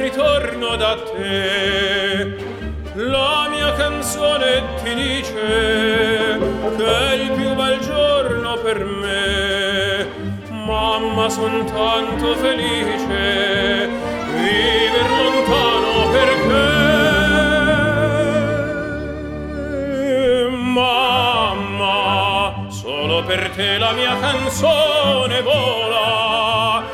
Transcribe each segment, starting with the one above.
ritorno da te. La mia canzone ti dice che è il più bel giorno per me. Mamma, son tanto felice viver lontano perché. Mamma, solo per te la mia canzone vola.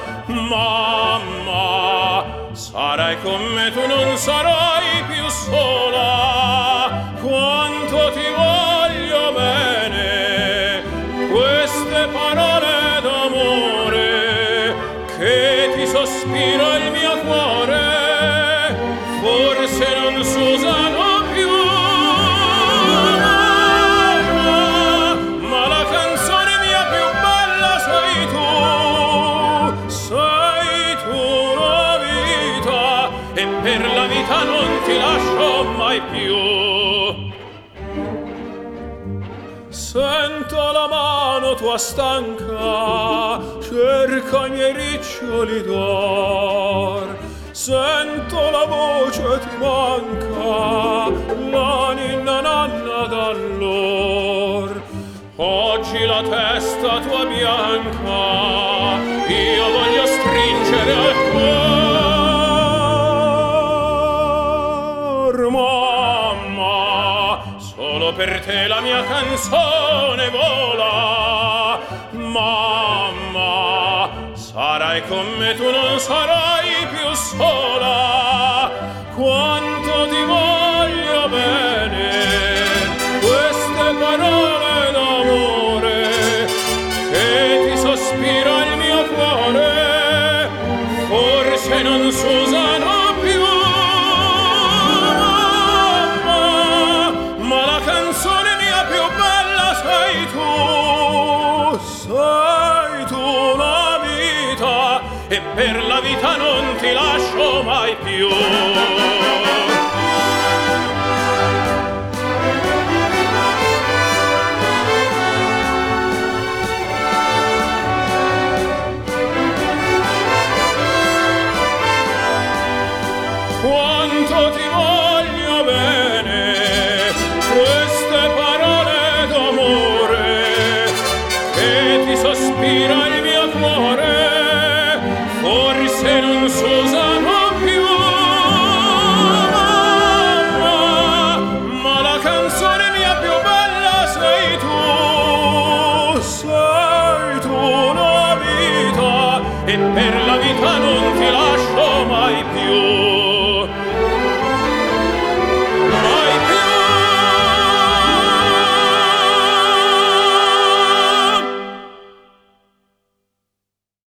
Mamma, sarai con me, tu non sarai più sola. Quanto ti voglio bene, queste parole d'amore che ti sospira il mio cuore, forse non s'usano più. Ma la canzone mia più bella sei tu la vita, e per la vita non ti lascio mai più. Sento la mano tua stanca, cerca i miei riccioli d'or. Sento la voce ti manca, la ninna nanna d'allor. Oggi la testa tua bianca io voglio stringere al cuor. Mamma, solo per te la mia canzone vola. Mamma, sarai con me, tu non sarai più sola. Quanto ti voglio bene, queste parole d'amore che ti sospira il mio cuore, forse non s'usano più. Ma la canzone mia più bella sei tu la vita, e per la vita non ti lascio mai più. Quanto ti voglio bene, queste parole d'amore che ti sospira il mio cuore, forse non s'usano più. Ma la canzone mia più bella sei tu la vita, e per la vita non ti lascio mai più.